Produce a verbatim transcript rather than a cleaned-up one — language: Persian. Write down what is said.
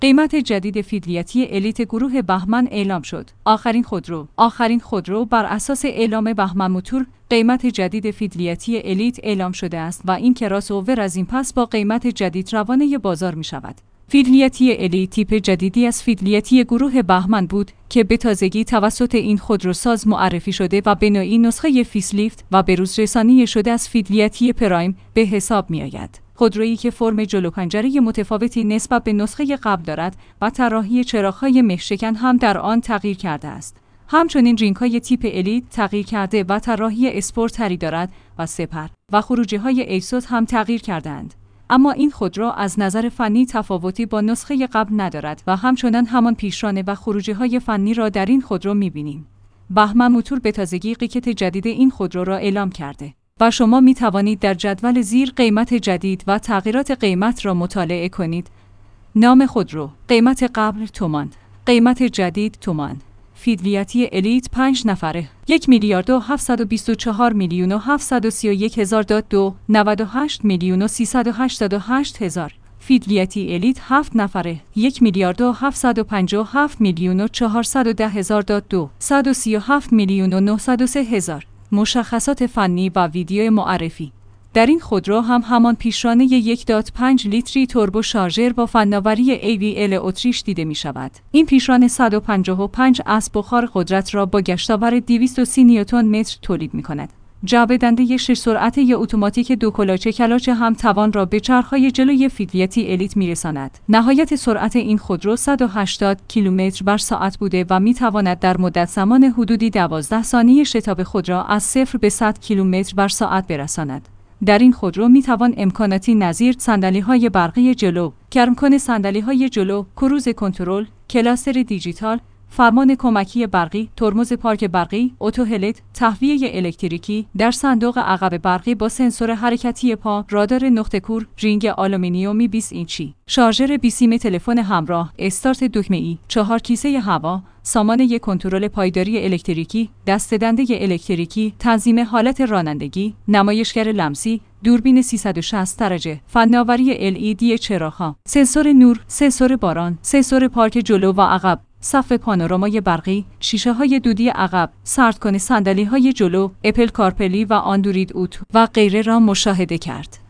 قیمت جدید فیدلیتی الیت گروه بهمن اعلام شد. آخرین خودرو آخرین خودرو بر اساس اعلام بهمن موتور، قیمت جدید فیدلیتی الیت اعلام شده است و این کراس اوور از این پس با قیمت جدید روانه بازار می شود. فیدلیتی الیت تیپ جدیدی از فیدلیتی گروه بهمن بود که به تازگی توسط این خودروساز معرفی شده و به نوعی نسخه فیسلیفت و بروز رسانی شده از فیدلیتی پرایم به حساب می آید. خودرویی که فرم جلو پنجره متفاوتی نسبت به نسخه قبل دارد و طراحی چراغ‌های مه‌شکن هم در آن تغییر کرده است. همچنین رینگ‌های تیپ الیت تغییر کرده و طراحی اسپورت تری دارد و سپر و خروجی‌های ایسوس هم تغییر کردند. اما این خودرو از نظر فنی تفاوتی با نسخه قبل ندارد و همچنان همان پیشرانه و خروجی‌های فنی را در این خودرو می‌بینیم. بهمن موتور به تازگی قیمت جدید این خودرو را اعلام کرده و شما می توانید در جدول زیر قیمت جدید و تغییرات قیمت را مطالعه کنید. نام خودرو: قیمت قبل تومان، قیمت جدید تومان. فیدلیتی الیت پنج نفره یک میلیارد و هفتصد و بیست و چهار میلیون و هفتصد و سی و یک هزار دو نود و هشت میلیون و سیصد و هشتاد و هشت هزار. فیدلیتی الیت هفت نفره یک میلیارد و هفتصد و پنجاه و هفت میلیون و چهارصد و ده هزار دو صد و سی و هفت میلیون و نهصد و سه هزار. مشخصات فنی و ویدیو معرفی. در این خودرو هم همان پیشرانه یک و پنج لیتری توربو شارژر با فناوری ای وی ال اتریش دیده می شود. این پیشرانه صد و پنجاه و پنج اسب بخار قدرت را با گشتاور دویست و سی نیوتن متر تولید می کند. جابه‌دهنده شش سرعته یا اتوماتیک دو کلاچه کلاچه هم توان را به چرخ‌های جلوی فیدلیتی الیت می‌رساند. نهایت سرعت این خودرو صد و هشتاد کیلومتر بر ساعت بوده و می‌تواند در مدت زمان حدودی دوازده ثانیه شتاب خود را از صفر به صد کیلومتر بر ساعت برساند. در این خودرو می‌توان امکاناتی نظیر صندلی‌های برقی جلو، گرمکن صندلی‌های جلو، کروز کنترل، کلاستر دیجیتال، فرمان کمکی برقی، ترمز پارک برقی، اتو هلت، تهویه الکتریکی، در صندوق عقب برقی با سنسور حرکتی پا، رادار نقطه کور، رینگ آلومینیومی بیست اینچی، شارژر بی سیم تلفن همراه، استارت دکمه‌ای، چهار کیسه هوا، سامان یک کنترل پایداری الکتریکی، دسته‌دنده الکتریکی، تنظیم حالت رانندگی، نمایشگر لمسی، دوربین سیصد و شصت درجه، فناوری ال ای دی چراغ‌ها، سنسور نور، سنسور باران، سنسور پارک جلو و عقب، صف پانورامای برقی، شیشه‌های دودی عقب، سردکن صندلی‌های جلو، اپل کارپلی و اندروید اوتو و غیره را مشاهده کرد.